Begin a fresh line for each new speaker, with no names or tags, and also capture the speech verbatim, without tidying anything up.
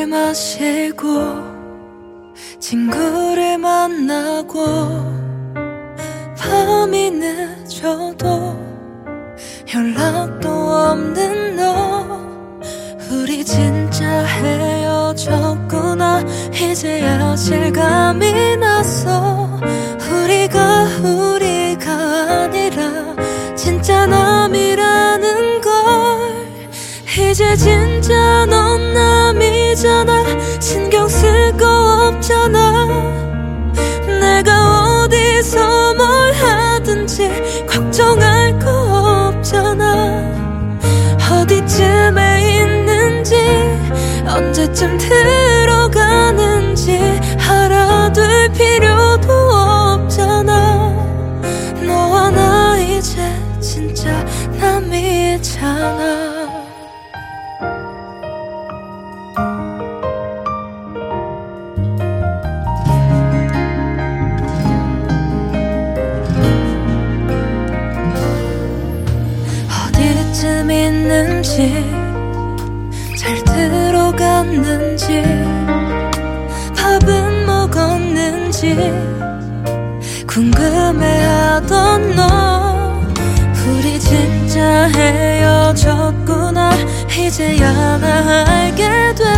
술을 마시고 친구를 만나고 밤이 늦어도 연락도 없는 너, 우리 진짜 헤어졌구나 이제야 실감이 났어. 우리가 우리가 아니라 진짜 남이라는 걸. 이제 진짜 넌 남이잖아. 신경 쓸 거 없잖아. 내가 어디서 뭘 하든지 걱정할 거 없잖아. 어디쯤에 있는지 언제쯤 들어가는지 알아둘 필요도 없잖아. 너와 나 이제 진짜 남이잖아. 어디쯤 있는지 잘 들어갔는지 밥은 먹었는지 궁금해하던 너, 우리 진짜 헤어졌구나 이제야 나 알게 돼.